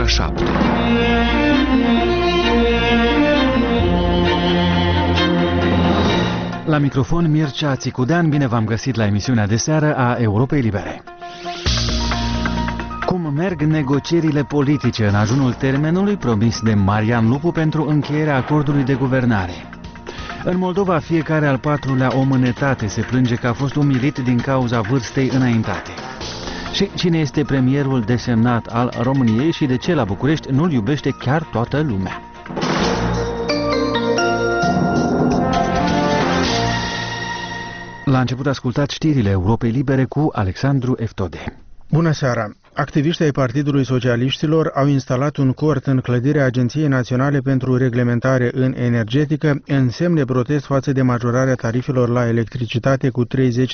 7. La microfon Mircea Țicudean, bine v-am găsit la emisiunea de seară a Europei Libere. Cum merg negocierile politice în ajunul termenului promis de Marian Lupu pentru încheierea acordului de guvernare? În Moldova, fiecare al patrulea om în etate se plânge că a fost umilit din cauza vârstei înaintate. Și cine este premierul desemnat al României și de ce la București nu-l iubește chiar toată lumea? La început ascultați știrile Europei Libere cu Alexandru Eftode. Bună seara! Activiștii ai Partidului Socialiștilor au instalat un cort în clădirea Agenției Naționale pentru Reglementare în Energetică în semn de protest față de majorarea tarifelor la electricitate cu 30-35%.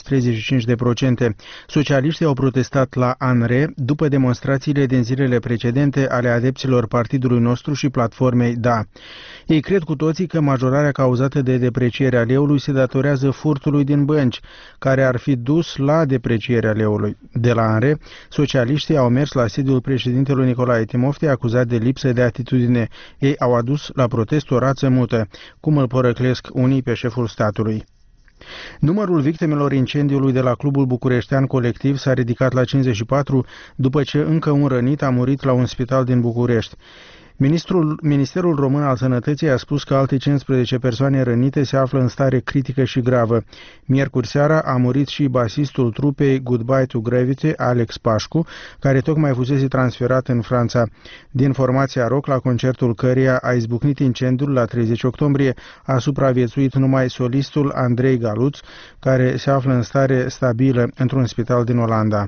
Socialiștii au protestat la ANRE după demonstrațiile din zilele precedente ale adepților partidului nostru și platformei DA. Ei cred cu toții că majorarea cauzată de deprecierea leului se datorează furtului din bănci, care ar fi dus la deprecierea leului. De la ANRE, socialiștii au mers la sediul președintelui Nicolae Timofte, acuzat de lipsă de atitudine. Ei au adus la protest o rață mută, cum îl porăclesc unii pe șeful statului. Numărul victimelor incendiului de la Clubul Bucureștean Colectiv s-a ridicat la 54, după ce încă un rănit a murit la un spital din București. Ministerul Român al Sănătății a spus că alte 15 persoane rănite se află în stare critică și gravă. Miercuri seara a murit și basistul trupei Goodbye to Gravity, Alex Pașcu, care tocmai fusese transferat în Franța. Din formația rock, la concertul căreia a izbucnit incendiul la 30 octombrie, a supraviețuit numai solistul Andrei Galuț, care se află în stare stabilă într-un spital din Olanda.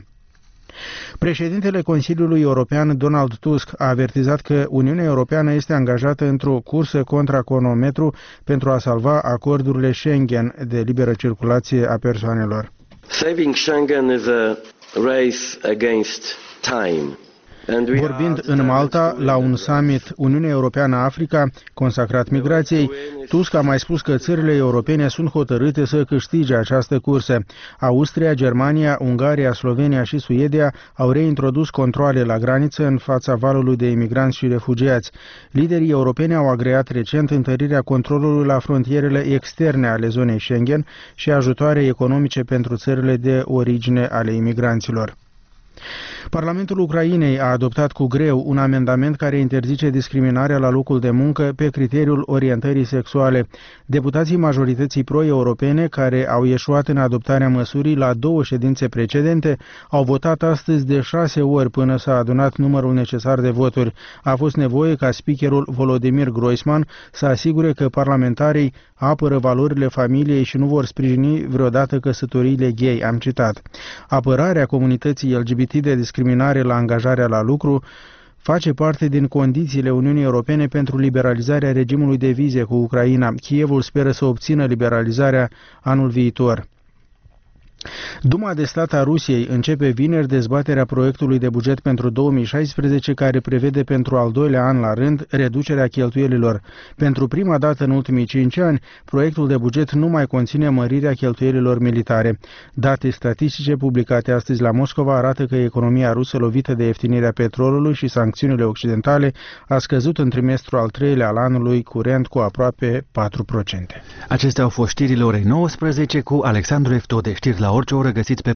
Președintele Consiliului European, Donald Tusk, a avertizat că Uniunea Europeană este angajată într-o cursă contra cronometru pentru a salva acordurile Schengen de liberă circulație a persoanelor. Saving Schengen is a race against time. Vorbind în Malta, la un summit Uniunea Europeană-Africa consacrat migrației, Tusk a mai spus că țările europene sunt hotărâte să câștige această cursă. Austria, Germania, Ungaria, Slovenia și Suedia au reintrodus controale la graniță în fața valului de imigranți și refugiați. Liderii europeni au agreat recent întărirea controlului la frontierele externe ale zonei Schengen și ajutoare economice pentru țările de origine ale imigranților. Parlamentul Ucrainei a adoptat cu greu un amendament care interzice discriminarea la locul de muncă pe criteriul orientării sexuale. Deputații majorității pro-europene, care au ieșuat în adoptarea măsurii la 2 ședințe precedente, au votat astăzi de 6 ori până s-a adunat numărul necesar de voturi. A fost nevoie ca speakerul Volodymyr Groisman să asigure că parlamentarii apără valorile familiei și nu vor sprijini vreodată căsătoriile gay, am citat. Apărarea comunității LGBT de discriminare la angajarea la lucru face parte din condițiile Uniunii Europene pentru liberalizarea regimului de vize cu Ucraina. Kievul speră să obțină liberalizarea anul viitor. Duma de stat a Rusiei începe vineri dezbaterea proiectului de buget pentru 2016, care prevede pentru al doilea an la rând reducerea cheltuielilor. Pentru prima dată în ultimii 5 ani, proiectul de buget nu mai conține mărirea cheltuielilor militare. Date statistice publicate astăzi la Moscova arată că economia rusă, lovită de ieftinirea petrolului și sancțiunile occidentale, a scăzut în trimestrul al treilea al anului curent cu aproape 4%. Acestea au fost știrile orei 19 cu Alexandru Eftode. Știri la orice oră găsiți pe